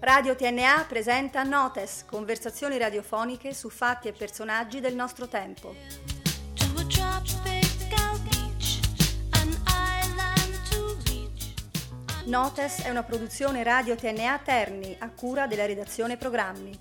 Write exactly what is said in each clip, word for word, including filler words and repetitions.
Radio T N A presenta Notes, conversazioni radiofoniche su fatti e personaggi del nostro tempo. Notes è una produzione Radio T N A Terni, a cura della redazione programmi.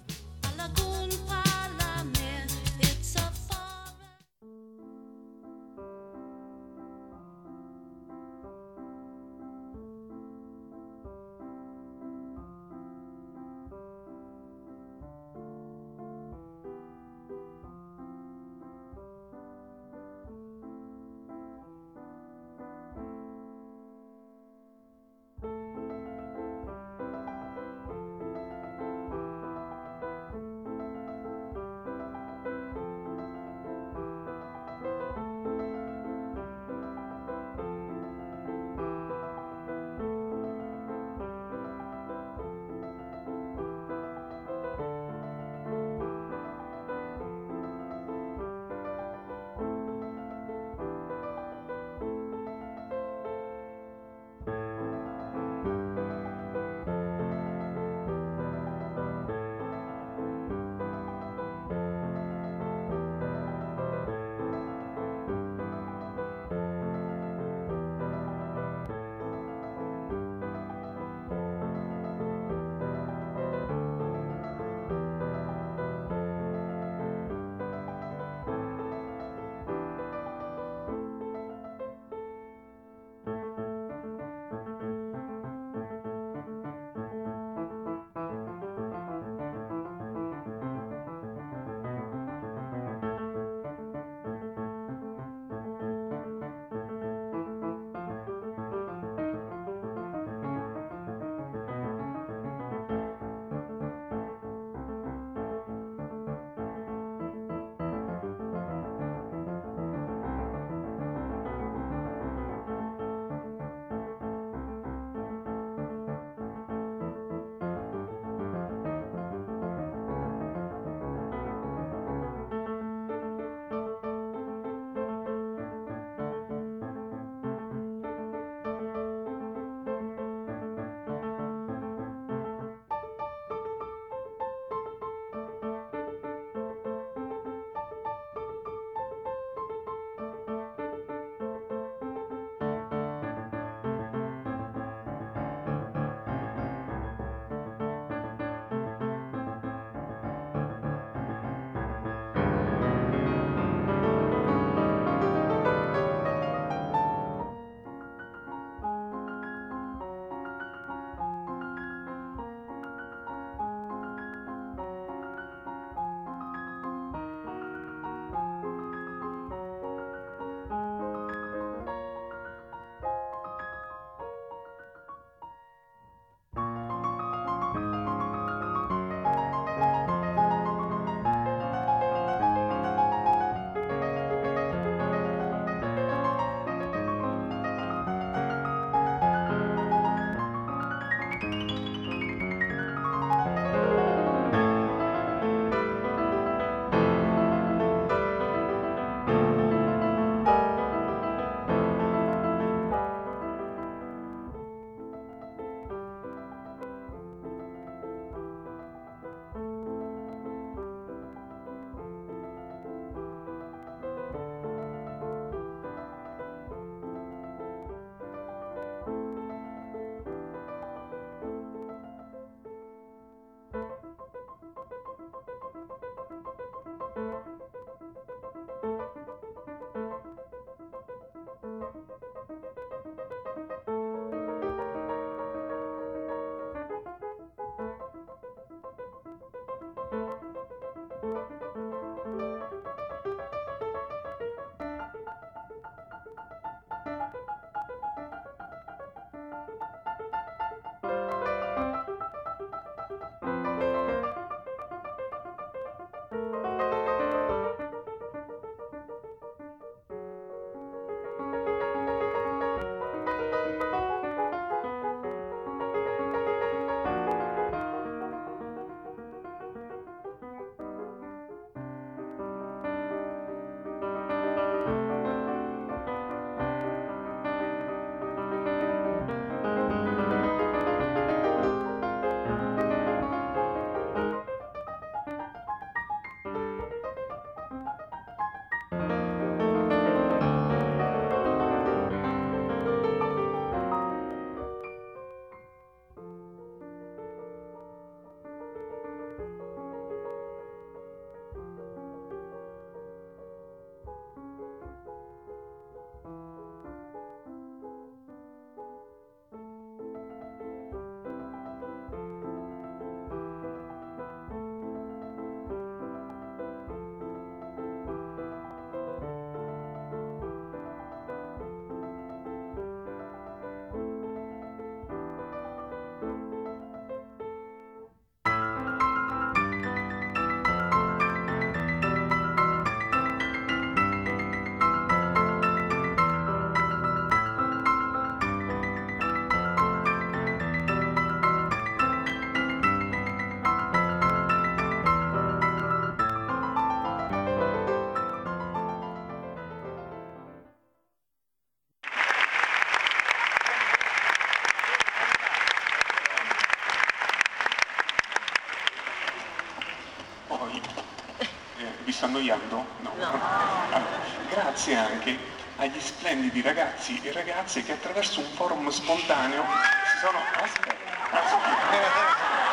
Vi sto annoiando? No. No. Allora, grazie anche agli splendidi ragazzi e ragazze che attraverso un forum spontaneo si sono... Aspetta, aspetta.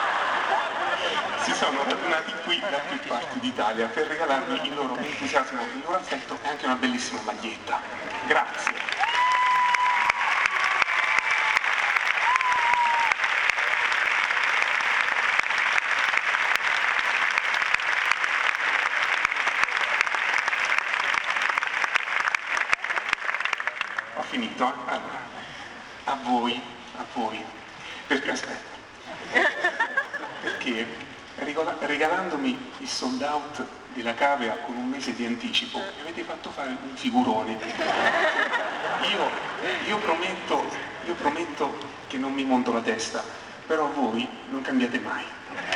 Si sono radunati qui da più parti d'Italia per regalarmi il loro entusiasmo, il loro affetto e anche una bellissima maglietta. Grazie. Ho finito? Allora, a voi, a voi, perché aspetta, perché regola- regalandomi il sold out della Cavea con un mese di anticipo mi avete fatto fare un figurone. Io, io prometto, io prometto che non mi monto la testa, però voi non cambiate mai.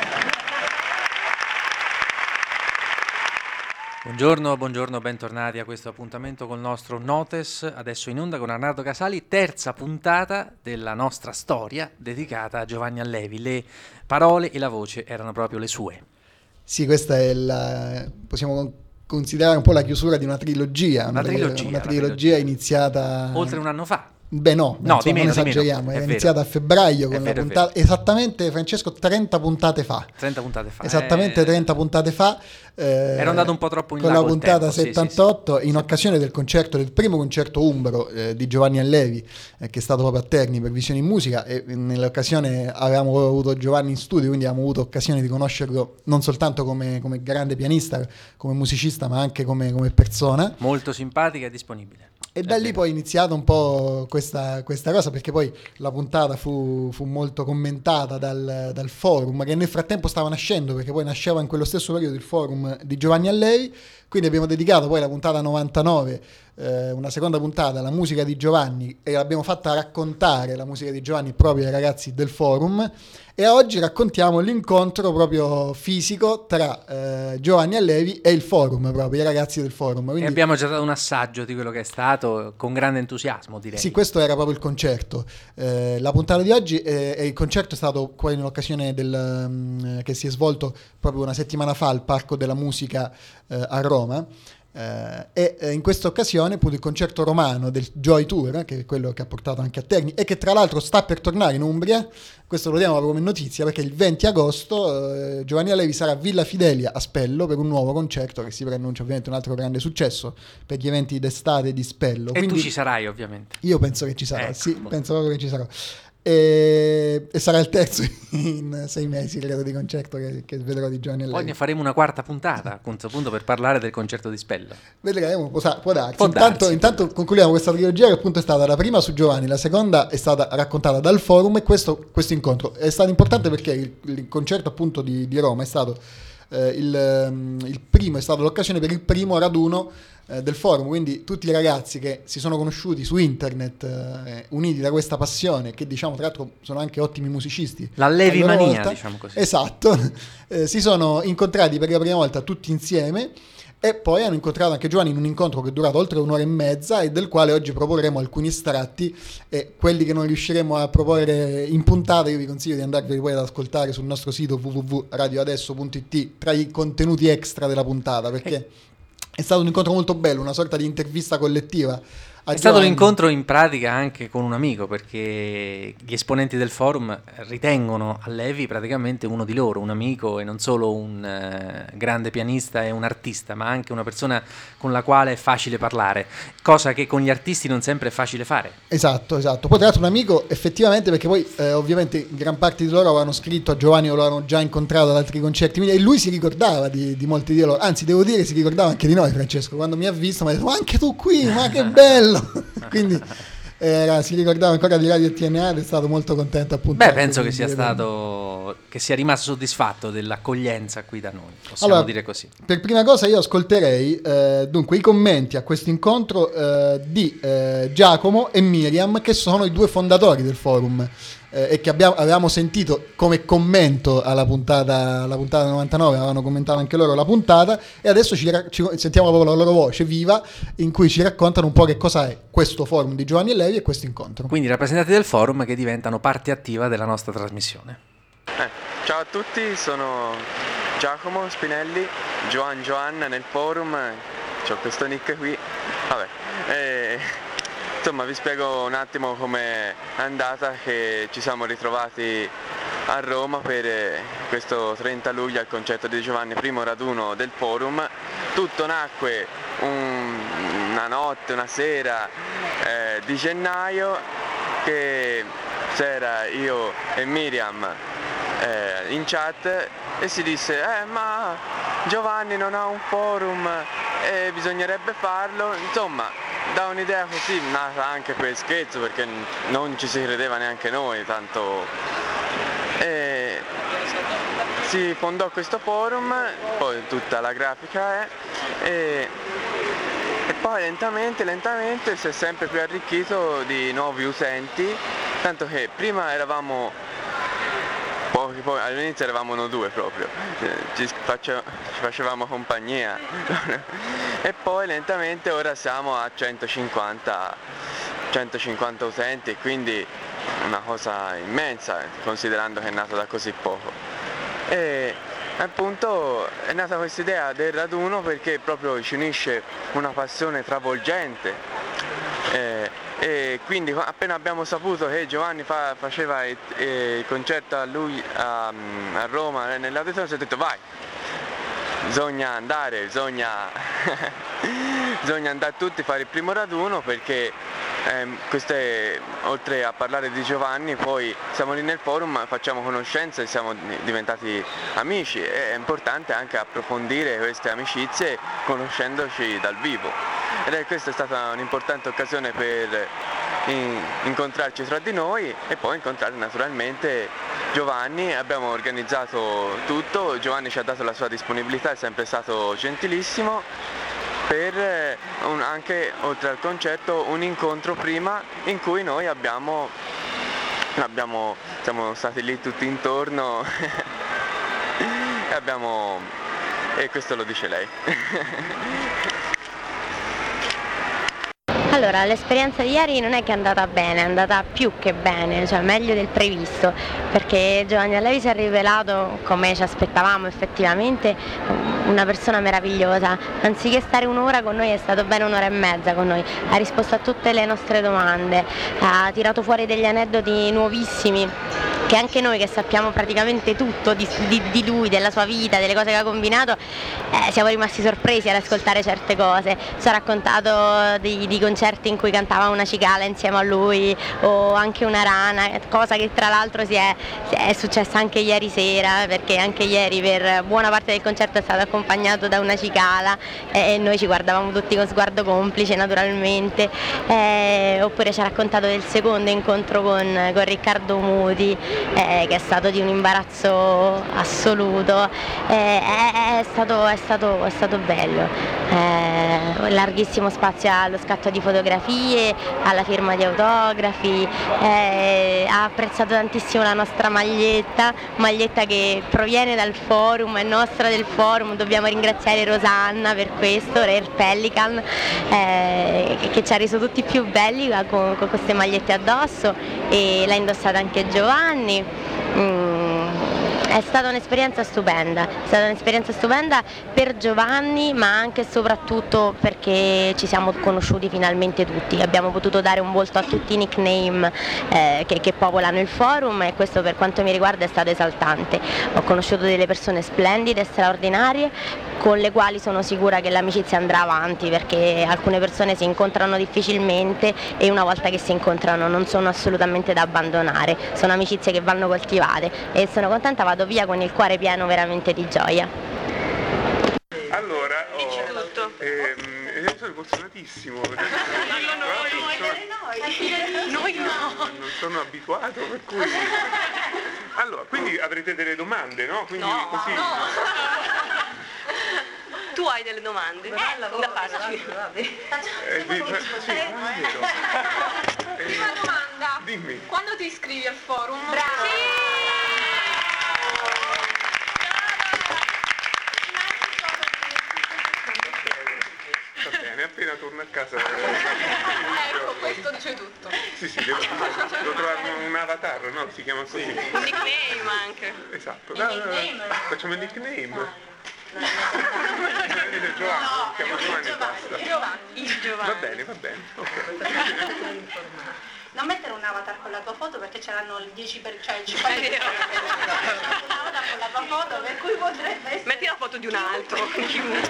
Buongiorno, buongiorno, bentornati a questo appuntamento col nostro Notes, adesso in onda con Arnaldo Casali, terza puntata della nostra storia dedicata a Giovanni Allevi. Le parole e la voce erano proprio le sue. Sì, questa è la, possiamo considerare un po' la chiusura di una trilogia, una, una, trilogia, una una trilogia trilogia iniziata oltre un anno fa. Beh no, no insomma, di meno, non esageriamo, di meno. era È iniziata vero. a febbraio con È la vero, puntata, esattamente Francesco trenta puntate fa. trenta puntate fa. Esattamente eh... trenta puntate fa. Eh, Ero andato un po' troppo in con là la col puntata tempo, settantotto, sì, sì, sì. in occasione del concerto, del primo concerto umbro eh, di Giovanni Allevi, eh, che è stato proprio a Terni per Visioni in Musica, e nell'occasione avevamo avuto Giovanni in studio, quindi abbiamo avuto occasione di conoscerlo non soltanto come, come grande pianista, come musicista, ma anche come, come persona. Molto simpatica e disponibile. E da lì poi è iniziata un po' questa, questa cosa, perché poi la puntata fu, fu molto commentata dal, dal forum, che nel frattempo stava nascendo, perché poi nasceva in quello stesso periodo il forum di Giovanni Allevi, quindi abbiamo dedicato poi la puntata novantanove, eh, una seconda puntata alla musica di Giovanni, e l'abbiamo fatta raccontare la musica di Giovanni proprio ai ragazzi del forum, e oggi raccontiamo l'incontro proprio fisico tra eh, Giovanni Allevi e il forum, proprio i ragazzi del forum. Quindi, e abbiamo già dato un assaggio di quello che è stato, con grande entusiasmo, direi. Sì, questo era proprio il concerto. Eh, la puntata di oggi è, è il concerto è stato poi nell'occasione del, um, che si è svolto proprio una settimana fa al Parco della Musica eh, a Roma. Uh, e uh, in questa occasione appunto il concerto romano del Joy Tour, che è quello che ha portato anche a Terni e che tra l'altro sta per tornare in Umbria. Questo lo diamo proprio come notizia, perché il venti agosto uh, Giovanni Allevi sarà a Villa Fidelia a Spello per un nuovo concerto che si preannuncia ovviamente un altro grande successo per gli eventi d'estate di Spello. E Quindi tu ci sarai ovviamente. Io penso che ci sarò, ecco, sì, boh. penso proprio che ci sarò. E, e sarà il terzo in sei mesi, credo, di concerto che, che vedrò di Giovanni Allevi. Poi ne faremo una quarta puntata a questo punto per parlare del concerto di Spello. Vedremo, può, può darsi. Può intanto, darsi, intanto può concludiamo questa trilogia, che appunto è stata la prima su Giovanni, la seconda è stata raccontata dal forum, e questo, questo incontro è stato importante perché il, il concerto appunto di, di Roma è stato eh, il, um, il primo, è stato l'occasione per il primo raduno eh, del forum, quindi tutti i ragazzi che si sono conosciuti su internet, eh, uniti da questa passione, che diciamo tra l'altro sono anche ottimi musicisti, L'Allevi a loro mania, volta, diciamo così. esatto, eh, si sono incontrati per la prima volta tutti insieme. E poi hanno incontrato anche Giovanni in un incontro che è durato oltre un'ora e mezza, e del quale oggi proporremo alcuni estratti, e quelli che non riusciremo a proporre in puntata io vi consiglio di andarvi poi ad ascoltare sul nostro sito w w w punto radio adesso punto i t tra i contenuti extra della puntata, perché è stato un incontro molto bello, una sorta di intervista collettiva. È stato un incontro in pratica anche con un amico, perché gli esponenti del forum ritengono Allevi praticamente uno di loro, un amico, e non solo un uh, grande pianista e un artista, ma anche una persona con la quale è facile parlare, cosa che con gli artisti non sempre è facile fare. Esatto, esatto. Poi tra l'altro un amico effettivamente, perché poi eh, ovviamente gran parte di loro avevano scritto a Giovanni o lo avevano già incontrato ad altri concerti, quindi, e lui si ricordava di, di molti di loro, anzi devo dire si ricordava anche di noi. Francesco, quando mi ha visto mi ha detto: ma anche tu qui, ma che bello. Quindi era, si ricordava ancora di Radio T N A ed è stato molto contento appunto. Beh, penso che sia stato, che sia rimasto soddisfatto dell'accoglienza qui da noi, possiamo allora, dire così. Per prima cosa io ascolterei eh, dunque i commenti a questo incontro eh, di eh, Giacomo e Miriam, che sono i due fondatori del forum, eh, e che abbiamo, avevamo sentito come commento alla puntata, alla puntata novantanove, avevano commentato anche loro la puntata, e adesso ci, ci sentiamo proprio la loro voce viva in cui ci raccontano un po' che cosa è questo forum di Giovanni Allevi e questo incontro. Quindi rappresentanti del forum che diventano parte attiva della nostra trasmissione. Eh, ciao a tutti, sono Giacomo Spinelli, Joan Joan nel forum, c'ho questo nick qui, vabbè. E, insomma vi spiego un attimo com'è andata, che ci siamo ritrovati a Roma per questo trenta luglio al concerto di Giovanni, primo raduno del forum. Tutto nacque un, una notte, una sera eh, di gennaio, che c'era io e Miriam eh, in chat e si disse eh ma Giovanni non ha un forum e bisognerebbe farlo, insomma da un'idea così nata anche per scherzo, perché non ci si credeva neanche noi tanto. E si fondò questo forum, poi tutta la grafica è, e, e poi lentamente, lentamente si è sempre più arricchito di nuovi utenti, tanto che prima eravamo pochi, poi all'inizio eravamo noi due proprio, ci, face, ci facevamo compagnia e poi lentamente ora siamo a centocinquanta utenti, e quindi una cosa immensa considerando che è nata da così poco. E appunto è nata questa idea del raduno perché proprio ci unisce una passione travolgente eh, e quindi appena abbiamo saputo che Giovanni fa, faceva il, il concerto a lui a, a Roma nell'auditorio, si è detto vai, bisogna andare, bisogna bisogna andare tutti a fare il primo raduno, perché Eh, queste, oltre a parlare di Giovanni, poi siamo lì nel forum, facciamo conoscenza e siamo diventati amici. È importante anche approfondire queste amicizie conoscendoci dal vivo. Ed è questa è stata un'importante occasione per in, incontrarci tra di noi e poi incontrare naturalmente Giovanni. Abbiamo organizzato tutto, Giovanni ci ha dato la sua disponibilità, è sempre stato gentilissimo, per un, anche oltre al concerto un incontro prima in cui noi abbiamo, abbiamo siamo stati lì tutti intorno e abbiamo e questo lo dice lei. Allora, l'esperienza di ieri non è che è andata bene, è andata più che bene, cioè meglio del previsto, perché Giovanni Allevi si è rivelato, come ci aspettavamo effettivamente, una persona meravigliosa. Anziché stare un'ora con noi è stato bene un'ora e mezza con noi, ha risposto a tutte le nostre domande, ha tirato fuori degli aneddoti nuovissimi che anche noi, che sappiamo praticamente tutto di, di, di lui, della sua vita, delle cose che ha combinato, eh, siamo rimasti sorpresi ad ascoltare certe cose. Ci ha raccontato di, di concerti in cui cantava una cicala insieme a lui o anche una rana, cosa che tra l'altro si è, è successa anche ieri sera, perché anche ieri per buona parte del concerto è stato accompagnato da una cicala e noi ci guardavamo tutti con sguardo complice naturalmente. Eh, oppure ci ha raccontato del secondo incontro con, con Riccardo Muti, Eh, che è stato di un imbarazzo assoluto, eh, è, è, stato, è, stato, è stato bello, eh, larghissimo spazio allo scatto di fotografie, alla firma di autografi, eh, ha apprezzato tantissimo la nostra maglietta, maglietta che proviene dal forum, è nostra del forum, dobbiamo ringraziare Rosanna per questo, Rare Pelican, eh, che, che ci ha reso tutti più belli con, con queste magliette addosso, e l'ha indossata anche Giovanni. Mm, è stata un'esperienza stupenda, è stata un'esperienza stupenda per Giovanni, ma anche e soprattutto perché ci siamo conosciuti finalmente tutti, abbiamo potuto dare un volto a tutti i nickname eh, che, che popolano il forum, e questo per quanto mi riguarda è stato esaltante. Ho conosciuto delle persone splendide, straordinarie, con le quali sono sicura che l'amicizia andrà avanti, perché alcune persone si incontrano difficilmente e una volta che si incontrano non sono assolutamente da abbandonare, sono amicizie che vanno coltivate, e sono contenta, vado via con il cuore pieno veramente di gioia. Allora, oh, ehm, sono emozionatissimo. Noi, noi, noi no. Non sono abituato, per cui... Allora, quindi avrete delle domande, no? Quindi no, così... no. Tu hai delle domande eh, da farci. Eh, di, sì, eh, Prima domanda. Dimmi. Quando ti iscrivi al forum? Bravo. Sì. Va bene, appena torno a casa. Ecco, questo dice tutto. Sì, sì, devo, devo trovare un avatar, no? Si chiama così. Un nickname anche. Esatto. Da, facciamo il nickname. Giovanni, no, chiamo Giovanni e basta. Giovanni. Il Giovanni. Va bene, va bene. Ok. Non mettere un avatar con la tua foto perché c'erano il dieci per cento, cioè il cinquanta per cento. Un avatar con la tua foto per cui potrebbe essere... Metti la foto di un altro, con chiunque.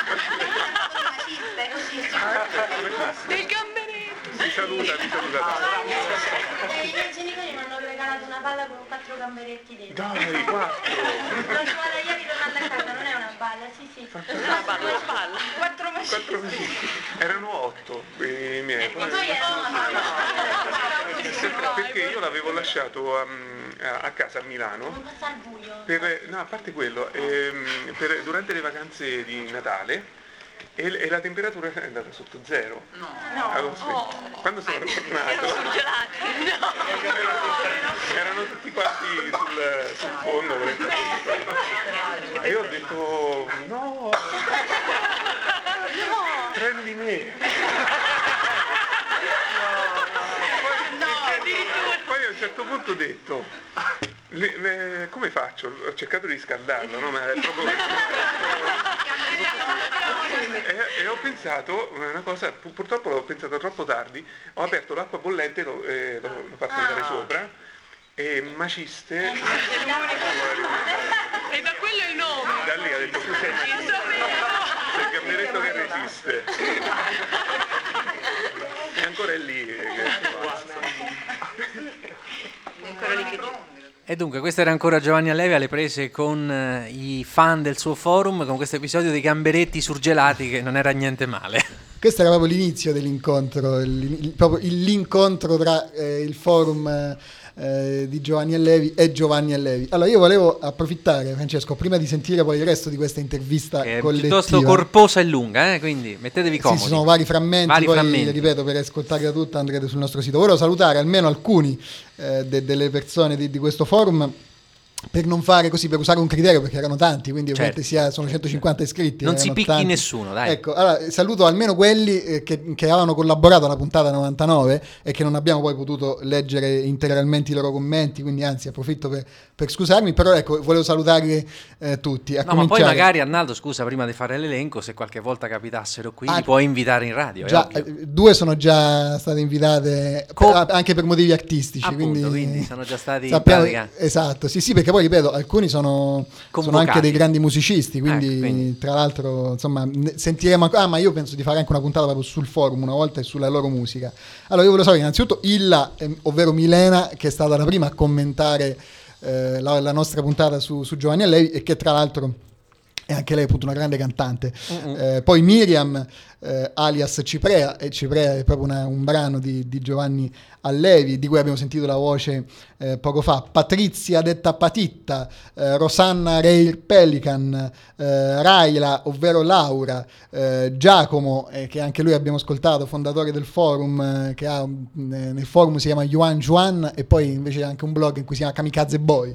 Del gamberetto. Si saluta, si saluta. I miei genitori mi hanno regalato una palla con quattro gamberetti dentro. Dai, quattro. L'ho trovata ieri tornando a casa, non è una balla, sì sì. Una palla, una palla. Quattro maciste. Quattro erano otto i miei. E poi erano... Perché io l'avevo lasciato a, a casa a Milano. Non passa al buio. Per, no, a parte quello, ehm, per, durante le vacanze di Natale e, e la temperatura è andata sotto zero. No. Allora, Oh. quando sono tornato Erano surgelati. No. erano, erano tutti quanti sul, sul fondo. E io ho detto no, prendi me. Poi a un certo punto ho detto le, le, come faccio? Ho cercato di scaldarlo, no? Ma è proprio... e, e ho pensato una cosa, purtroppo l'ho pensato troppo tardi, ho aperto l'acqua bollente e l'ho, eh, l'ho, l'ho fatto andare sopra e maciste. E da quello il nome. Da lì ha detto cos'è? C'è il gamberetto che resiste. E ancora è lì. Ancora lì che E dunque, questo era ancora Giovanni Allevi alle prese con eh, i fan del suo forum, con questo episodio dei gamberetti surgelati che non era niente male. Questo era proprio l'inizio dell'incontro, il, il, proprio il, l'incontro tra eh, il forum eh, di Giovanni Allevi e Giovanni Allevi. Allora io volevo approfittare, Francesco, prima di sentire poi il resto di questa intervista Che è collettiva. piuttosto corposa e lunga, eh? Quindi mettetevi comodi. Sì, ci sono vari frammenti, Vari poi frammenti. ripeto, per ascoltarla tutta andrete sul nostro sito. Volevo salutare almeno alcuni eh, de- delle persone di, di questo forum, per non fare così, per usare un criterio, perché erano tanti, quindi Certo. ovviamente sia, sono centocinquanta iscritti. Non si erano picchi tanti. nessuno, dai. Ecco, allora saluto almeno quelli eh, che, che avevano collaborato alla puntata novantanove e che non abbiamo poi potuto leggere integralmente i loro commenti, quindi anzi approfitto per, per scusarmi, però ecco, volevo salutarli eh, tutti. A No, ma poi cominciare- magari Arnaldo, scusa, prima di fare l'elenco, se qualche volta capitassero qui, Ah, li puoi invitare in radio. è Già, ovvio. eh, due sono già state invitate Co- per- anche per motivi artistici, Appunto, quindi, quindi sono già stati in sappiamo- pratica esatto, sì sì, perché poi ripeto, alcuni sono, sono Convocati. anche dei grandi musicisti, quindi, Ecco, quindi. tra l'altro insomma ne- sentiremo anche- ah ma io penso di fare anche una puntata proprio sul forum una volta e sulla loro musica. Allora io volevo sapere innanzitutto Illa, ehm, ovvero Milena, che è stata la prima a commentare eh, la, la nostra puntata su, su Giovanni Allevi e che tra l'altro è anche lei appunto una grande cantante. Eh, poi Miriam eh, alias Ciprea, e Ciprea è proprio una- un brano di, di Giovanni Allevi di cui abbiamo sentito la voce eh, poco fa. Patrizia detta Patitta, eh, Rosanna Reir Pelican, eh, Raila ovvero Laura, eh, Giacomo eh, che anche lui abbiamo ascoltato, fondatore del forum, eh, che ha un- eh, nel forum si chiama Yuan Juan e poi invece ha anche un blog in cui si chiama Kamikaze Boy.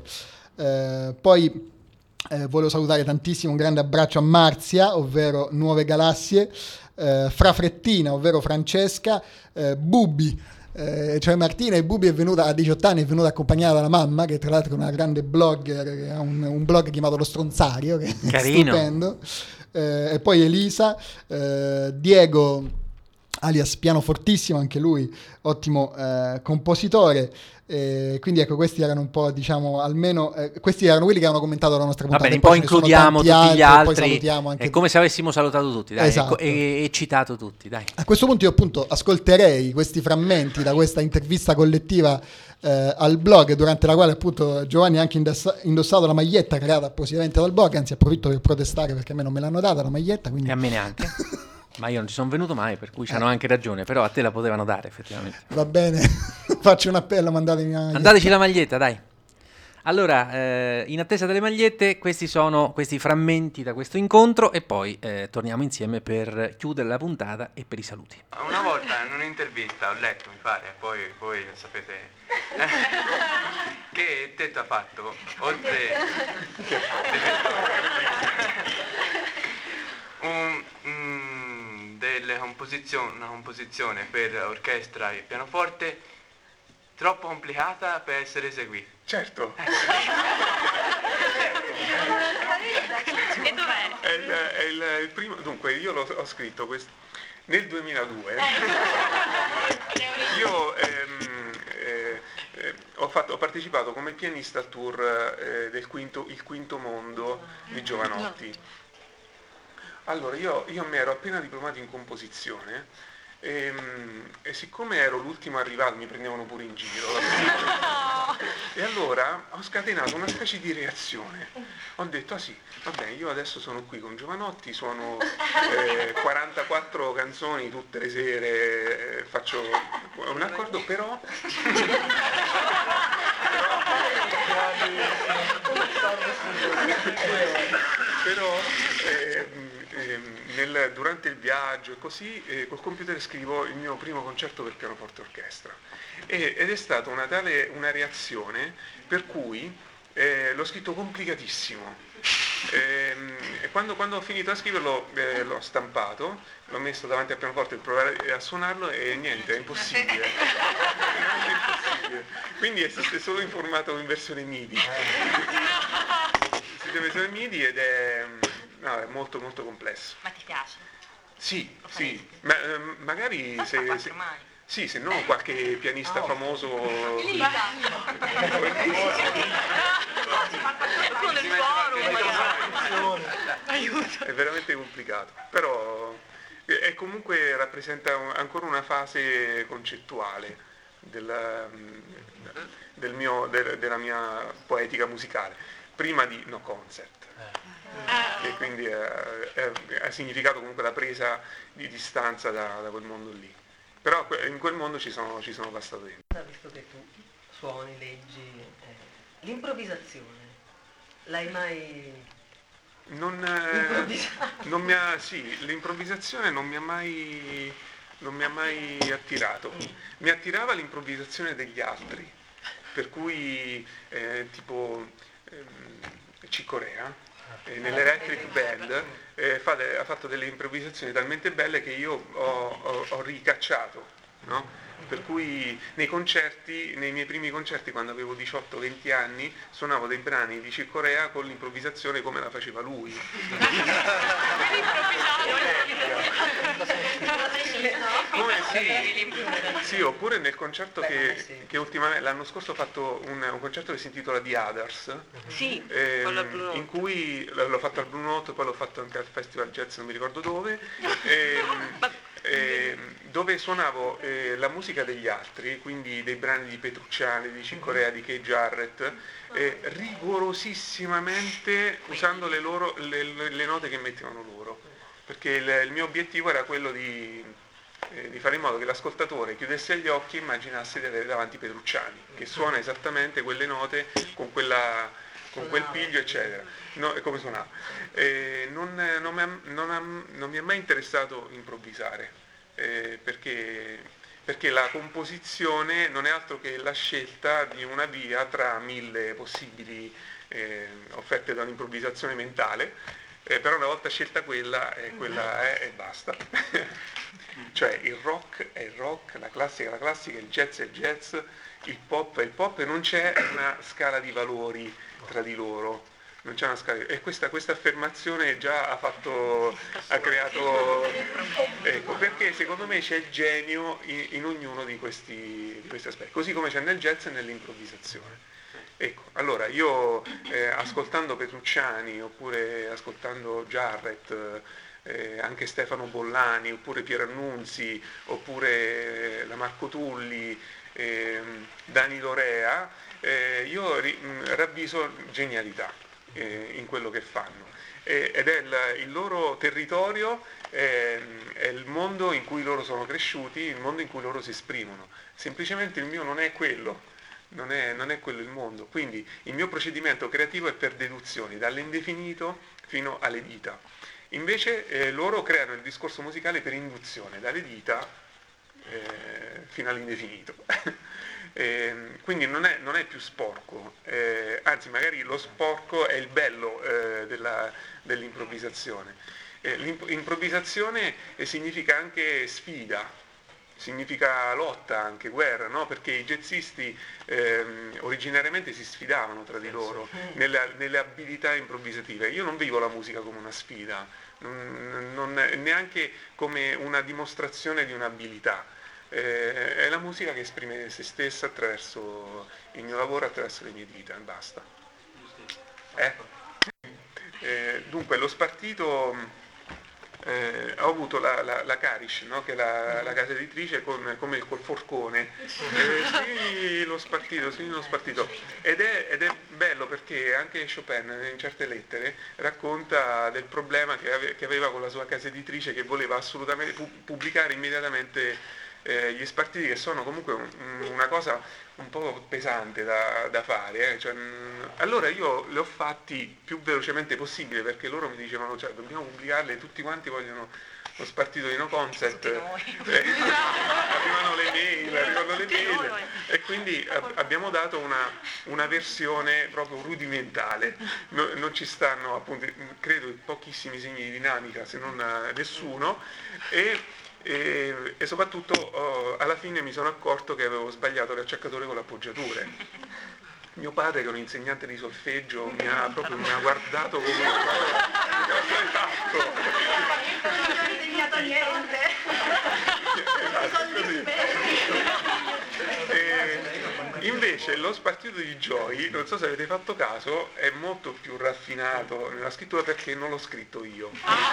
Eh, poi Eh, volevo salutare tantissimo, un grande abbraccio a Marzia, ovvero Nuove Galassie, eh, Fra Frettina, ovvero Francesca, eh, Bubi, eh, cioè Martina e Bubi è venuta a diciotto anni, è venuta accompagnata dalla mamma, che tra l'altro è una grande blogger, che ha un, un blog chiamato Lo Stronzario, che è Carino. stupendo, eh, e poi Elisa, eh, Diego alias Pianofortissimo, anche lui ottimo eh, compositore. Eh, quindi ecco, questi erano un po', diciamo, almeno eh, questi erano quelli che hanno commentato la nostra Va puntata. bene, E poi ce ne sono includiamo tanti tutti gli altri, e poi altri. salutiamo anche- È come se avessimo salutato tutti, dai, Esatto. e, e- e citato tutti, dai. A questo punto io appunto ascolterei questi frammenti da questa intervista collettiva eh, al blog, durante la quale appunto Giovanni ha anche indossa- indossato la maglietta creata appositamente dal blog, anzi approfitto per protestare perché a me non me l'hanno data la maglietta, quindi E a me neanche. Ma io non ci sono venuto mai, per cui c'hanno anche ragione, però a te la potevano dare effettivamente. va bene. Faccio un appello, mandatemi una maglietta. Andateci la maglietta, dai. Allora, eh, in attesa delle magliette, questi sono questi frammenti da questo incontro e poi eh, torniamo insieme per chiudere la puntata e per i saluti. Una volta in un'intervista ho letto, mi pare, poi voi sapete, che Tetto ha fatto, oltre un, mm, del, una composizione, una composizione per orchestra e pianoforte troppo complicata per essere eseguita. Certo. E dov'è? È il, è il, il primo, dunque io l'ho, ho scritto questo, nel duemiladue. Io ehm, eh, eh, ho, fatto, ho partecipato come pianista al tour eh, del quinto, il quinto mondo di Jovanotti. Allora io, io mi ero appena diplomato in composizione e, e siccome ero l'ultimo arrivato mi prendevano pure in giro. E allora ho scatenato una specie di reazione. Ho detto, ah sì, va bene, io adesso sono qui con Jovanotti, suono eh, quarantaquattro canzoni tutte le sere, eh, faccio un accordo, però... però eh, eh, nel, durante il viaggio e così eh, col computer scrivo il mio primo concerto per pianoforte orchestra e, ed è stata una tale una reazione per cui eh, l'ho scritto complicatissimo e, e quando, quando ho finito a scriverlo eh, l'ho stampato, l'ho messo davanti al pianoforte per provare a suonarlo e niente, è impossibile, è impossibile. Quindi esiste solo in formato in versione MIDI, esiste in versione MIDI ed è, no, è molto molto complesso. Ma ti piace? Sì, sì, ma, eh, magari se, se, sì, se no qualche pianista famoso Con il forum aiuto. è veramente complicato, però è comunque rappresenta ancora una fase concettuale della, del mio, del, della mia poetica musicale, prima di No Concert. Che quindi ha significato comunque la presa di distanza da, da quel mondo lì. Però in quel mondo ci sono, ci sono passato dentro. Visto che tu suoni, leggi, eh, l'improvvisazione, l'hai mai non, eh, non mi ha, sì, l'improvvisazione non mi ha mai, non mi ha mai attirato. Mi attirava l'improvvisazione degli altri, per cui eh, tipo ehm, Cicorea. Eh, nell'Electric Band eh, fa de- ha fatto delle improvvisazioni talmente belle che io ho, ho, ho ricacciato, no? Per cui nei concerti, nei miei primi concerti quando avevo diciotto venti anni, suonavo dei brani di Cicorea con l'improvvisazione come la faceva lui. Come sì, sì, oppure nel concerto che, che ultimamente l'anno scorso ho fatto un, un concerto che si intitola The Others, Sì, ehm, in cui l'ho fatto al Blue Note, poi l'ho fatto anche al Festival Jazz, non mi ricordo dove, ehm, ehm, dove suonavo eh, la musica degli altri, quindi dei brani di Petrucciani, di Cicorea, di Kay Jarrett, eh, rigorosissimamente usando le, loro, le, le note che mettevano loro, perché il, il mio obiettivo era quello di, eh, di fare in modo che l'ascoltatore chiudesse gli occhi e immaginasse di avere davanti Petrucciani, che suona esattamente quelle note con quella... con quel piglio eccetera, no, come suonava. Eh, non, non, mi ha, non, ha, non mi è mai interessato improvvisare, eh, perché, perché la composizione non è altro che la scelta di una via tra mille possibili eh, offerte da un'improvvisazione mentale, eh, però una volta scelta quella, eh, quella è e basta. Cioè il rock è il rock, la classica è la classica, il jazz è il jazz, il pop è il pop, e non c'è una scala di valori tra di loro, non c'è una scala di... e questa, questa affermazione già ha fatto, ha creato, ecco, perché secondo me c'è il genio in, in ognuno di questi, di questi aspetti, così come c'è nel jazz e nell'improvvisazione. Ecco, allora io eh, ascoltando Petrucciani oppure ascoltando Jarrett, eh, anche Stefano Bollani, oppure Piero Annunzi, oppure la Marco Tulli, eh, Dani Lorea, eh, io ri, mh, ravviso genialità eh, in quello che fanno. Eh, ed è il, il loro territorio, eh, è il mondo in cui loro sono cresciuti, il mondo in cui loro si esprimono. Semplicemente il mio non è quello. Non è, non è quello il mondo, quindi il mio procedimento creativo è per deduzioni, dall'indefinito fino alle dita. Invece eh, loro creano il discorso musicale per induzione, dalle dita eh, fino all'indefinito. eh, quindi non è, non è più sporco, eh, anzi magari lo sporco è il bello eh, della, dell'improvvisazione. Eh, l'improvvisazione significa anche sfida, significa lotta, anche guerra, no? Perché i jazzisti ehm, originariamente si sfidavano tra di loro nelle, nelle abilità improvvisative. Io non vivo la musica come una sfida, non, non, neanche come una dimostrazione di un'abilità. Eh, è la musica che esprime se stessa attraverso il mio lavoro, attraverso le mie dita, e basta. Eh? Eh, dunque, lo spartito... Eh, ho avuto la, la, la Carish, no? Che è la, la casa editrice con, come col forcone, eh, sì, lo spartito, sì, lo spartito. Ed è, ed è bello perché anche Chopin in certe lettere racconta del problema che, ave, che aveva con la sua casa editrice, che voleva assolutamente pu- pubblicare immediatamente eh, gli spartiti, che sono comunque un, una cosa un po' pesante da, da fare, eh. Cioè, mh, allora io li ho fatti più velocemente possibile, perché loro mi dicevano, cioè, dobbiamo pubblicarle, tutti quanti vogliono lo spartito di No Concept, eh, arrivano le mail, arrivano le mail, e quindi ab- abbiamo dato una, una versione proprio rudimentale, no, non ci stanno appunto, credo, pochissimi segni di dinamica, se non nessuno, e E, e soprattutto oh, alla fine mi sono accorto che avevo sbagliato le acciaccature con le appoggiature. Mio padre, che è un insegnante di solfeggio, mi ha proprio mi ha guardato come esatto. Non ho insegnato niente. E invece lo spartito di Joy, non so se avete fatto caso, è molto più raffinato nella scrittura, perché non l'ho scritto io.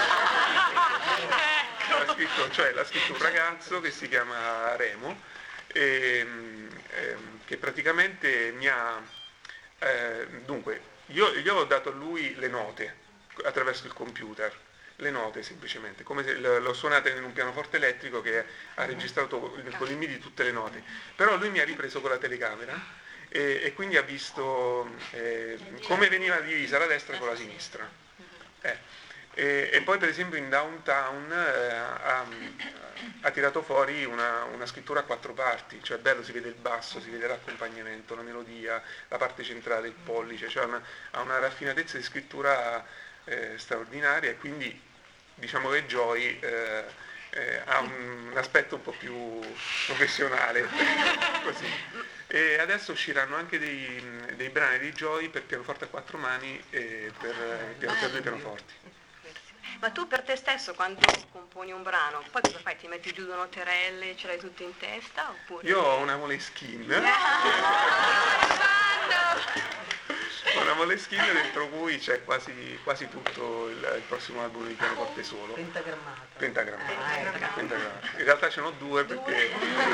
L'ha scritto, cioè, l'ha scritto un ragazzo che si chiama Remo, e, e, che praticamente mi ha... Eh, dunque, io gli ho dato a lui le note attraverso il computer, le note semplicemente, come se l'ho suonata in un pianoforte elettrico che ha registrato con il MIDI tutte le note, però lui mi ha ripreso con la telecamera e, e quindi ha visto eh, come veniva divisa la destra con la sinistra. Eh. E, e poi per esempio in Downtown eh, ha, ha tirato fuori una, una scrittura a quattro parti, cioè bello, si vede il basso, si vede l'accompagnamento, la melodia, la parte centrale, il pollice, cioè una, ha una raffinatezza di scrittura eh, straordinaria, e quindi diciamo che Joy eh, eh, ha un, un aspetto un po' più professionale. Così. E adesso usciranno anche dei, dei brani di Joy per pianoforte a quattro mani e per, per, per due pianoforti. Ma tu per te stesso, quando componi un brano, poi cosa fai? Ti metti giù due noterelle, ce l'hai tutto in testa? Oppure... Io ho una Moleskine, ho una Moleskine dentro cui c'è quasi, quasi tutto il, il prossimo album di pianoforte solo. Pentagrammato. Pentagrammato. Ah, ecco. Pentagrammato. In realtà ce n'ho due perché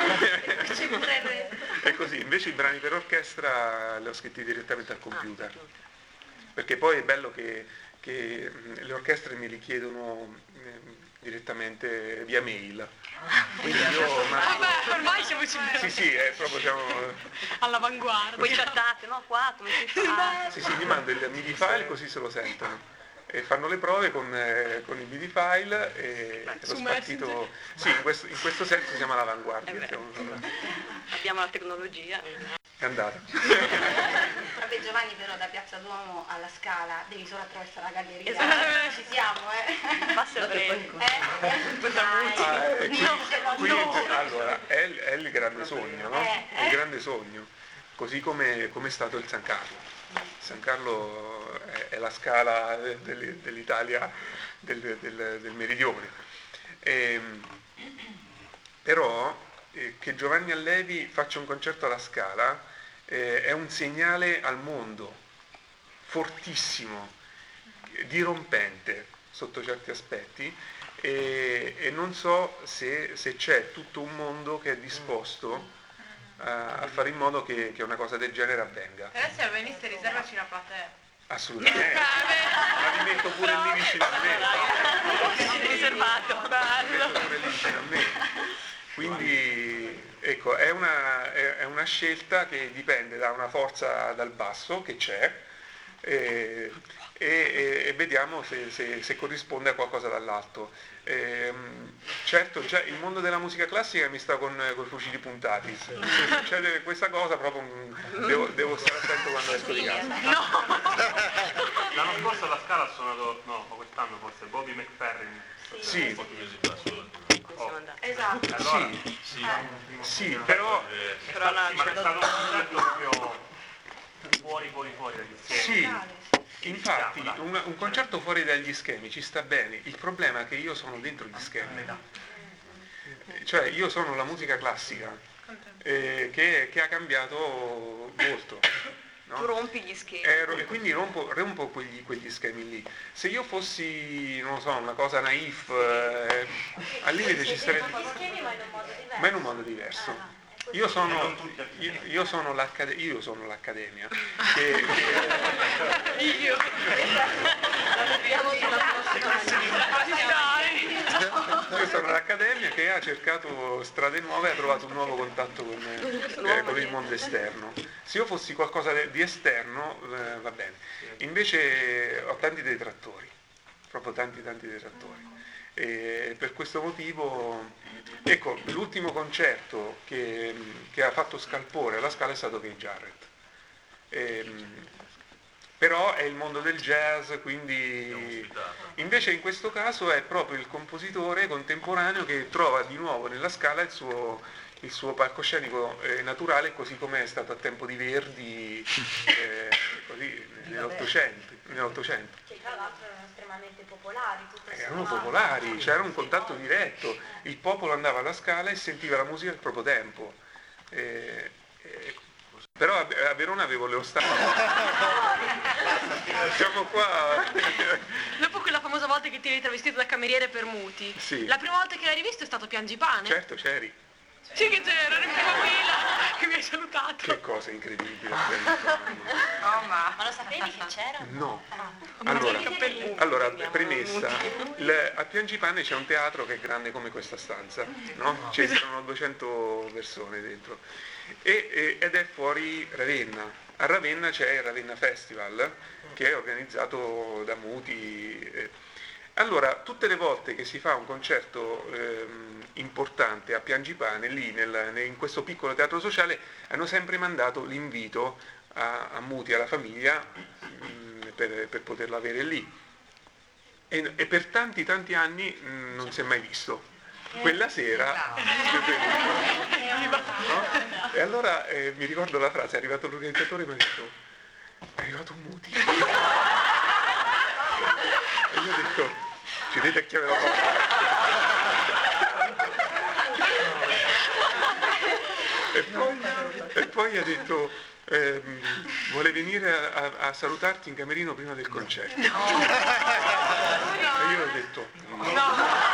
è così. Invece i brani per orchestra li ho scritti direttamente al computer, perché poi è bello che che le orchestre mi richiedono eh, direttamente via mail. Quindi io mando... Vabbè, ormai siamo Sì, sì, è proprio siamo... all'avanguardia. Voi chattate, no? Qua, come si fa? Sì, sì, gli mando il MIDI file così se lo sentono. E fanno le prove con, eh, con il MIDI file e Beh, lo su spartito... Sì, in questo, in questo senso siamo all'avanguardia. Eh siamo... Abbiamo la tecnologia. È andata. Vabbè, Giovanni, però da Piazza Duomo alla Scala devi solo attraversare la galleria. Esatto. Ci siamo, eh. Passa breve. Eh? Dai. Ah, eh, qui, No, qui, no. allora, è, il- è il grande sogno, no? Eh, È il eh. grande sogno, così come come è stato il San Carlo. San Carlo è, è la Scala del- dell'Italia del, del- del meridione. Ehm, però eh, che Giovanni Allevi faccia un concerto alla Scala eh, è un segnale al mondo fortissimo, dirompente sotto certi aspetti, e, e non so se, se c'è tutto un mondo che è disposto a, a fare in modo che, che una cosa del genere avvenga. Adesso se venisse riservaci una platea. Assolutamente. Ma vi metto pure lì vicino a me. Riservato. Mi metto pure lì vicino a me. Quindi ecco, è una, è, è una scelta che dipende da una forza dal basso che c'è, e, e, e vediamo se, se, se corrisponde a qualcosa dall'alto. Ehm, certo, già il mondo della musica classica mi sta con i fucili puntati. Se succede questa cosa proprio mm, devo, devo stare attento quando esco di casa. L'anno scorso alla Scala ha suonato, no, quest'anno forse Bobby McFerrin. Sì. Oh. Esatto. Allora, Sì, sì, sì, sì, però, eh, Però no, sì, ma è stato un concerto proprio fuori, fuori, fuori dagli schemi. sì, infatti un, un concerto fuori dagli schemi ci sta bene, il problema è che io sono dentro gli schemi, cioè io sono la musica classica eh, che, che ha cambiato molto. No? Tu rompi gli schemi. E, e quindi rompo, rompo quegli, quegli schemi lì. Se io fossi, non lo so, una cosa naif, eh, al limite ci sarebbe... Ma in un modo diverso. Io sono, io, io sono, l'accade- io sono l'accademia. Che, che... Io. Io sono l'accademia che ha cercato strade nuove e ha trovato un nuovo contatto con, eh, con il mondo esterno. Se io fossi qualcosa di esterno eh, va bene, invece ho tanti detrattori, proprio tanti tanti detrattori. E per questo motivo, ecco, l'ultimo concerto che, che ha fatto scalpore alla Scala è stato Keith Jarrett. E, però è il mondo del jazz, quindi invece in questo caso è proprio il compositore contemporaneo che trova di nuovo nella Scala il suo, il suo palcoscenico eh, naturale, così come è stato a tempo di Verdi eh, così, nell'Ottocento. nell'Ottocento. Che tra l'altro erano estremamente popolari. Erano popolari, c'era un contatto diretto, il popolo andava alla Scala e sentiva la musica al proprio tempo. Eh, eh, Però a a Verona avevo le ostate. Siamo qua. Dopo quella famosa volta che ti eri travestito da cameriere per Muti, Sì. la prima volta che l'hai rivisto è stato Piangipane. Certo, c'eri. Sì che c'ero, ero in prima fila, che mi hai salutato. Che cosa incredibile. Oh, ma... Ma lo sapevi che c'era? No. Ma Allora, i capelli. allora premessa, il- a Piangipane c'è un teatro che è grande come questa stanza, no? Ci sono duecento persone dentro. E, e- ed è fuori Ravenna. A Ravenna c'è il Ravenna Festival che è organizzato da Muti. eh. Allora, tutte le volte che si fa un concerto ehm, importante a Piangipane, lì nel- ne- in questo piccolo teatro sociale, hanno sempre mandato l'invito a, a Muti, alla famiglia, mh, per, per poterlo avere lì. E, e per tanti tanti anni mh, non si è mai visto. Quella sera no? E allora eh, mi ricordo la frase, è arrivato l'organizzatore e mi ha detto è arrivato un Muti. E io ho detto chiudete a chiave la porta. E poi, e poi ha detto ehm, vuole venire a, a- a salutarti in camerino prima del concerto. E io ho detto no.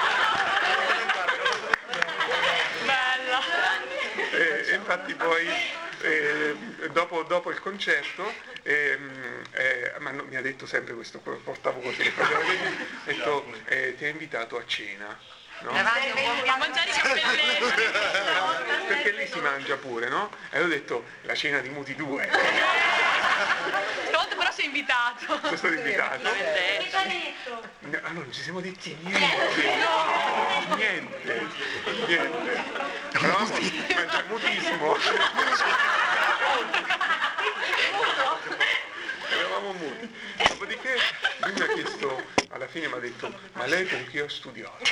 Bella. E, e infatti poi eh, dopo, dopo il concerto ehm, eh, ma no- mi ha detto sempre questo, portavo così, faceva così, ha detto eh, ti ha invitato a cena, no? A mangiare i cappelletti. Perché lì si mangia pure, no? E ho detto la cena di Muti due. Stavolta però sei invitato. Sono stato invitato. Non è detto. No, allora non ci siamo detti niente, niente, niente. Eravamo mangia mutismo. Eravamo muti. Dopodiché lui mi ha chiesto, alla fine mi ha detto, ma lei con chi ho studiato?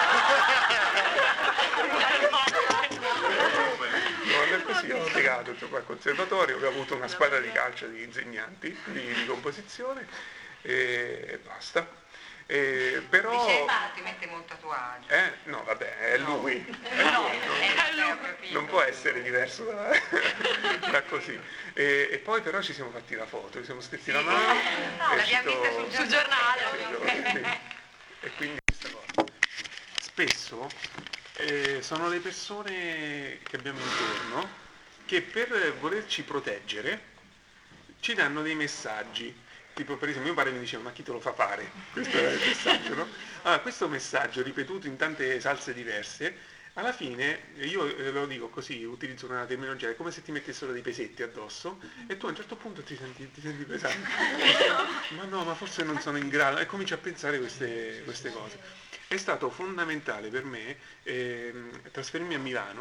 No, è così, ho spiegato, insomma, al conservatorio, avevo avuto una squadra di calcio di insegnanti di, di composizione e basta. Eh, però Diceva ti mettevo un tatuaggio. eh, no vabbè è lui, è lui, non, non può essere diverso da, da così e, e poi però ci siamo fatti la foto, ci siamo stretti la mano No, è l'abbiamo uscito- vista sul Sul giornale. sì. E quindi questa cosa spesso eh, sono le persone che abbiamo intorno che per volerci proteggere ci danno dei messaggi. Tipo per esempio mio padre mi diceva ma chi te lo fa fare? Questo era il messaggio, no? Allora, questo messaggio ripetuto in tante salse diverse, alla fine io eh, lo dico così, utilizzo una terminologia, è come se ti mettessero dei pesetti addosso e tu a un certo punto ti senti, ti senti pesante. Ma no, ma forse non sono in grado, e cominci a pensare queste, queste cose. È stato fondamentale per me ehm, trasferirmi a Milano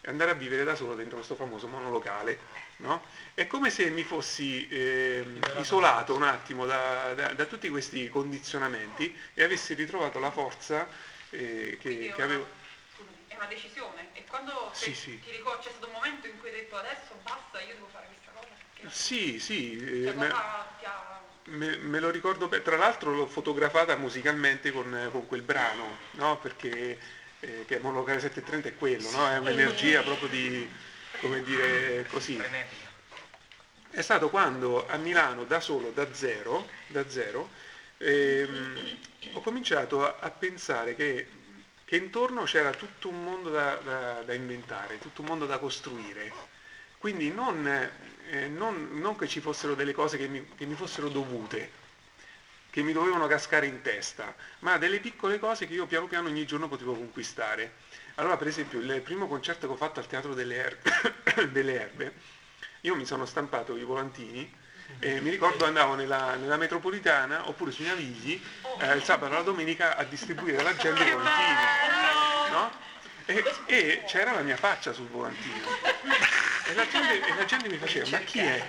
e andare a vivere da solo dentro questo famoso monolocale, no? È come se mi fossi eh, isolato un attimo da, da, da tutti questi condizionamenti e avessi ritrovato la forza eh, che, che avevo. È una decisione, e quando sì, sì. ti ricordo c'è stato un momento in cui hai detto adesso basta, io devo fare questa cosa? Perché Sì, sì. cioè, Eh, me, ti ha... me, me lo ricordo, beh, tra l'altro l'ho fotografata musicalmente con, con quel brano, no? Perché eh, che Monolocale sette trenta è quello, no? È un'energia proprio di, come dire, così. È stato quando a Milano da solo, da zero, da zero ehm, ho cominciato a, a pensare che, che intorno c'era tutto un mondo da, da, da inventare, tutto un mondo da costruire. Quindi non, eh, non, non che ci fossero delle cose che mi, che mi fossero dovute, che mi dovevano cascare in testa, ma delle piccole cose che io piano piano ogni giorno potevo conquistare. Allora, per esempio, il primo concerto che ho fatto al Teatro delle Erbe, delle Erbe io mi sono stampato i volantini e mi ricordo andavo nella, nella metropolitana oppure sui Navigli eh, il sabato e la domenica a distribuire alla gente i volantini, no? E, e c'era la mia faccia sul volantino e la gente, e la gente mi faceva: ma chi è?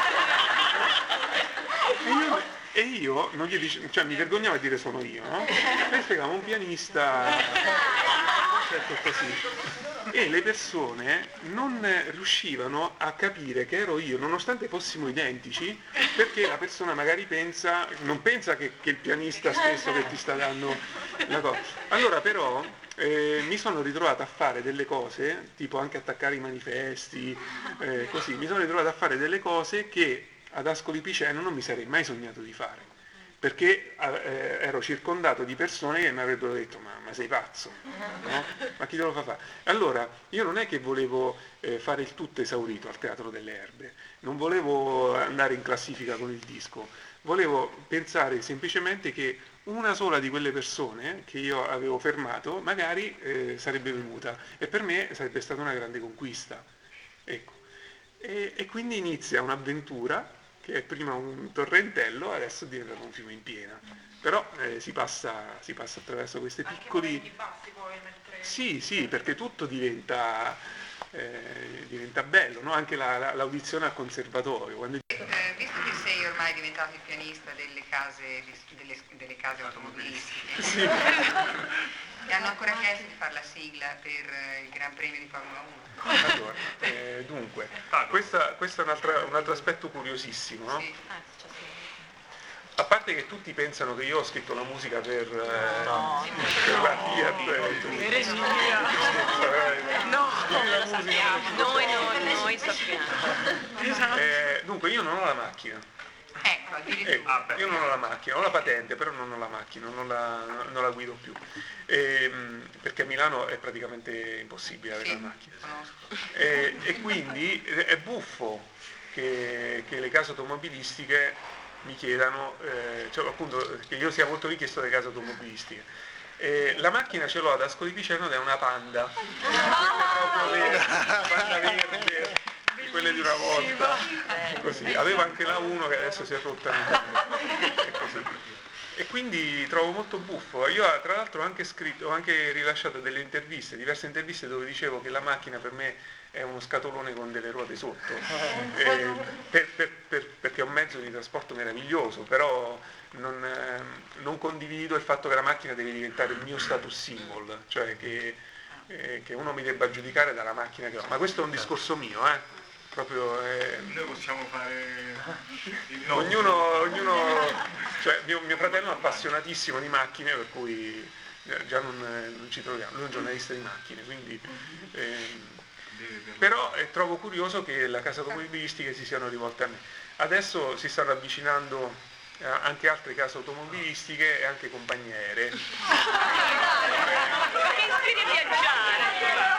E io, e io non gli dicevo, cioè mi vergognavo a dire sono io, no? E spiegavo un pianista, certo, così. E le persone non riuscivano a capire che ero io, nonostante fossimo identici, perché la persona magari pensa, non pensa che, che il pianista stesso che ti sta dando la cosa. Allora però eh, mi sono ritrovato a fare delle cose, tipo anche attaccare i manifesti, eh, così, mi sono ritrovato a fare delle cose che ad Ascoli Piceno non mi sarei mai sognato di fare, perché eh, ero circondato di persone che mi avrebbero detto: ma, ma sei pazzo, no? Ma chi te lo fa fare? Allora, io non è che volevo eh, fare il tutto esaurito al Teatro delle Erbe, non volevo andare in classifica con il disco, volevo pensare semplicemente che una sola di quelle persone che io avevo fermato magari eh, sarebbe venuta, e per me sarebbe stata una grande conquista. Ecco. E, e quindi inizia un'avventura che è prima un torrentello, adesso diventa un fiume in piena. Però eh, si, passa, si passa attraverso questi piccoli... Anche bassi poi mentre... Sì, sì, perché tutto diventa, eh, diventa bello, no? Anche la, la, l'audizione al conservatorio. Quando... Eh, visto che sei ormai diventato il pianista delle case, delle, delle case automobilistiche, sì. Ti hanno ancora chiesto di fare la sigla per il Gran Premio di Formula uno? Allora, eh, dunque, questa, questo è un altro, un altro aspetto curiosissimo, no? Sì. A parte che tutti pensano che io ho scritto la musica per, eh, no. per la Fiat. No, lo sappiamo. Noi, noi, noi sappiamo. Eh, dunque, io non ho la macchina. Ecco, addirittura. Eh, io non ho la macchina, ho la patente, però non ho la macchina, non la, non la guido più. E, perché a Milano è praticamente impossibile avere sì, la macchina. E, e quindi è buffo che, che le case automobilistiche mi chiedano, eh, cioè appunto che io sia molto richiesto dalle case automobilistiche. Eh, la macchina ce l'ho ad Ascoli Piceno ed è una Panda, quelle proprio verde, Panda verde, quelle di una volta, così. Aveva anche la uno che adesso si è rotta e così. E quindi trovo molto buffo. Io tra l'altro ho anche scritto, ho anche rilasciato delle interviste, diverse interviste dove dicevo che la macchina per me è uno scatolone con delle ruote sotto, eh, per, per, per, perché è un mezzo di trasporto meraviglioso, però non, eh, non condivido il fatto che la macchina deve diventare il mio status symbol, cioè che, eh, che uno mi debba giudicare dalla macchina che ho. Ma questo è un discorso mio, eh. Proprio, eh, noi possiamo fare ognuno, ognuno cioè mio, mio fratello è appassionatissimo di macchine, per cui già non, non ci troviamo, lui è un giornalista di macchine, quindi eh, però eh, trovo curioso che le case automobilistiche si siano rivolte a me. Adesso si stanno avvicinando eh, anche altre case automobilistiche e anche compagnie aeree. Che ispiri a viaggiare!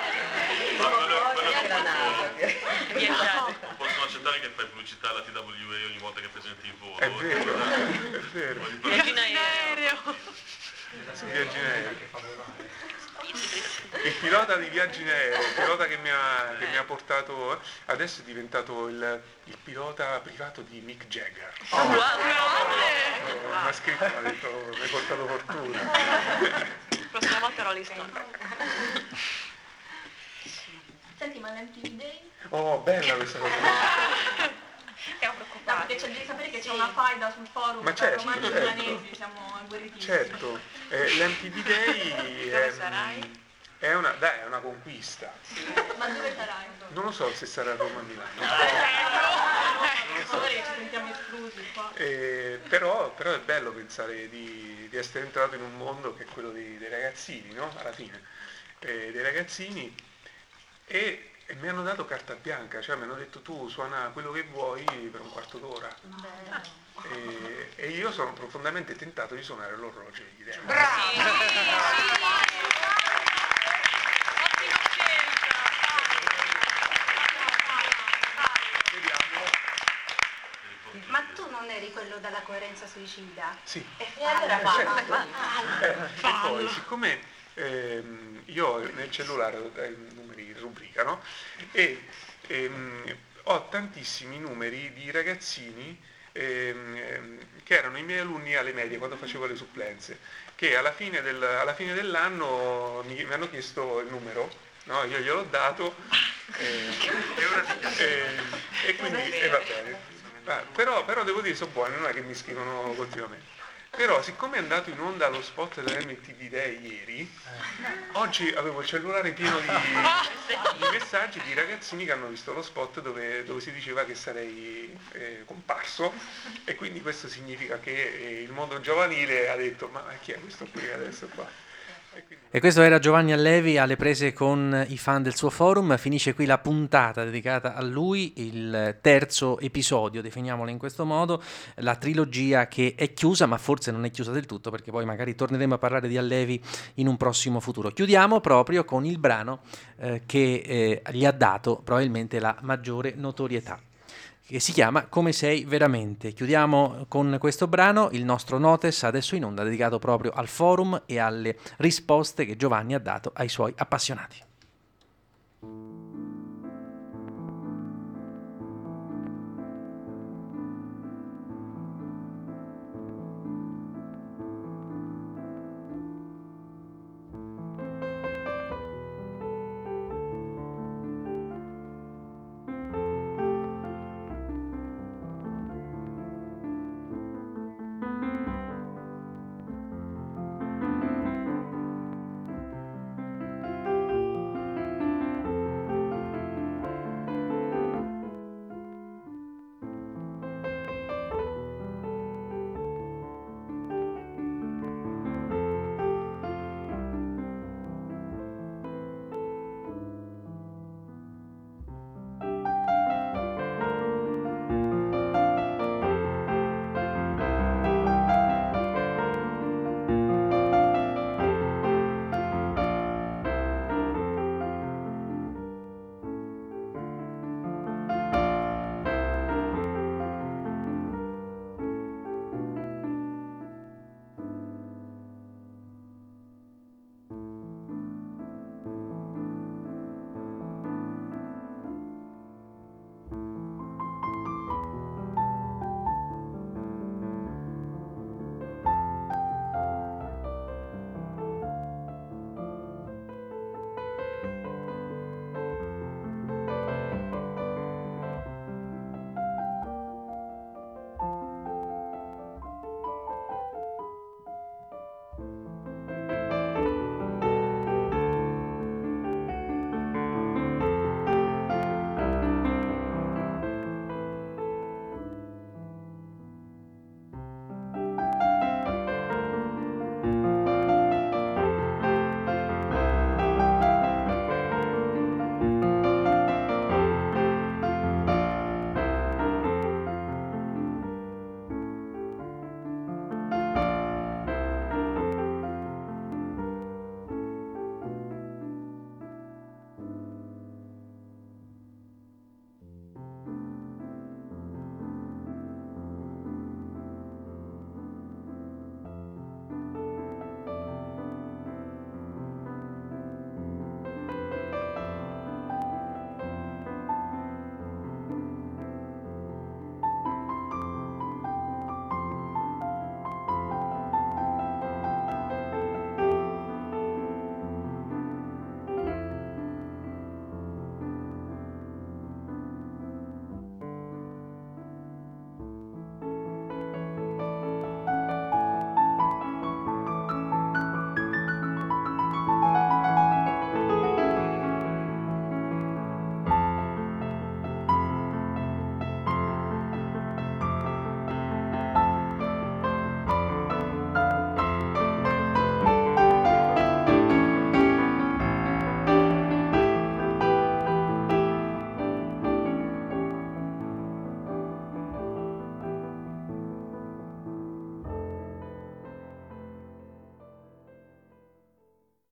Non possono accettare che fai pubblicità alla T W A ogni volta che presenti il volo. È vero, è vero. Viaggi in aereo. Sì, viaggi in aereo. Il pilota di viaggi in aereo, il pilota che mi ha, che mi ha portato, adesso è diventato il, il pilota privato di Mick Jagger. Oh, wow. Oh, mi ha scritto, mi ha detto, mi hai portato fortuna. La prossima volta ero lista. Senti, ma l'M T V Day? Oh, bella questa cosa. Siamo preoccupati. No, perché devi sapere che c'è una faida sul forum Ma tra certo, romani e certo. milanesi, siamo agguerritissimi. Certo, eh, l'M T V Day Dove è, sarai? è una, dai, è una conquista. Ma dove sarai? Non lo so se sarà a Roma o a Milano. Per favore, ci sentiamo esclusi qua. Eh, però, però è bello pensare di, di essere entrato in un mondo che è quello dei, dei ragazzini, no? Alla fine, eh, dei ragazzini, e, e mi hanno dato carta bianca, cioè mi hanno detto tu suona quello che vuoi per un quarto d'ora. E, e io sono profondamente tentato di suonare l'orologio di Demo. Ma tu non eri quello dalla coerenza suicida? Sì. E allora va, Certo. va, Eh, e poi, siccome ehm, io ho nel cellulare ho dei numeri in rubrica, no? E ehm, ho tantissimi numeri di ragazzini ehm, che erano i miei alunni alle medie quando facevo le supplenze, che alla fine, del, alla fine dell'anno mi, mi hanno chiesto il numero, no? Io gliel'ho dato eh, eh, e quindi e va bene. Ah, però, però devo dire sono buoni, non è che mi scrivono continuamente. Però siccome è andato in onda lo spot dell'M T V Day ieri, oggi avevo il cellulare pieno di, di messaggi di ragazzini che hanno visto lo spot dove, dove si diceva che sarei eh, comparso, e quindi questo significa che eh, il mondo giovanile ha detto ma chi è questo qui adesso qua? E questo era Giovanni Allevi alle prese con i fan del suo forum. Finisce qui la puntata dedicata a lui, il terzo episodio, definiamolo in questo modo, la trilogia che è chiusa, ma forse non è chiusa del tutto, perché poi magari torneremo a parlare di Allevi in un prossimo futuro. Chiudiamo proprio con il brano eh, che eh, gli ha dato probabilmente la maggiore notorietà, che si chiama Come sei veramente. Chiudiamo con questo brano il nostro Notes adesso in onda, dedicato proprio al forum e alle risposte che Giovanni ha dato ai suoi appassionati.